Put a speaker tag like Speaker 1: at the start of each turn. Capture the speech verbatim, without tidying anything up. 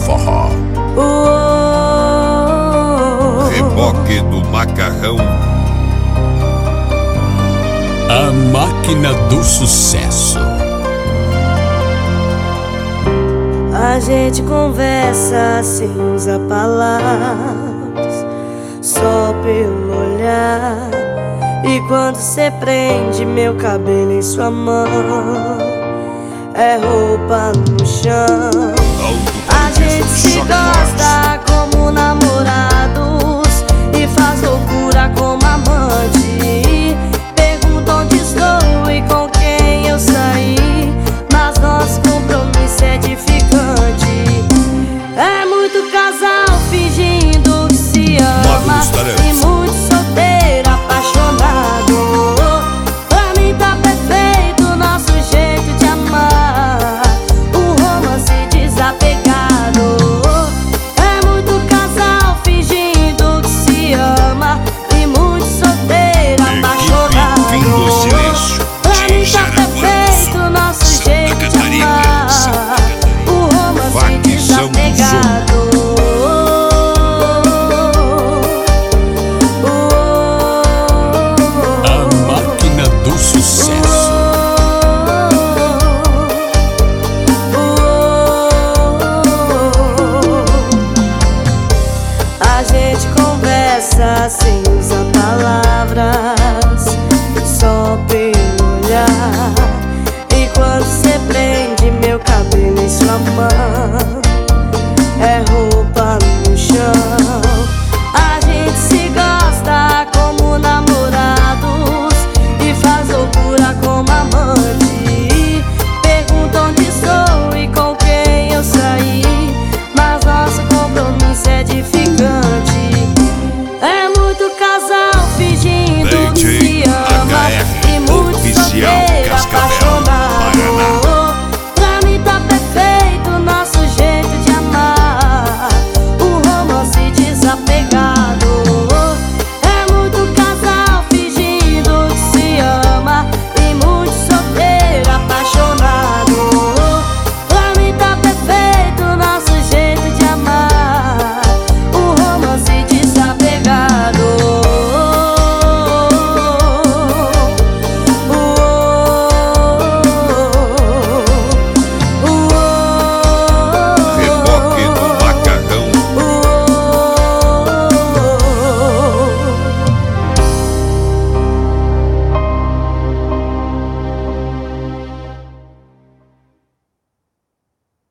Speaker 1: forró.
Speaker 2: Oh,
Speaker 1: Reboque do macarrão.
Speaker 3: A máquina do sucesso.
Speaker 2: a gente conversa sem usar palavras, só pelo olhar. E quando cê prende meu cabelo em sua mão, é roupa no chão. A gente se gosta como namorados e faz loucura como amante. Pergunta onde estou e com quem eu saí, mas nosso compromisso é edificante. É muito casal fingindo que se ama e muito solteiro apaixonado. Pra mim tá perfeito o nosso jeito de amar, um romance desapegado. É muito casal fingindo que se ama e muito solteiro apaixonado. Pra mim tá perfeito o nosso jeito de amar, um romance desapegado. A gente conversa sem usar palavras, só pelo olhar. E quando cê prende meu cabelo em sua mão,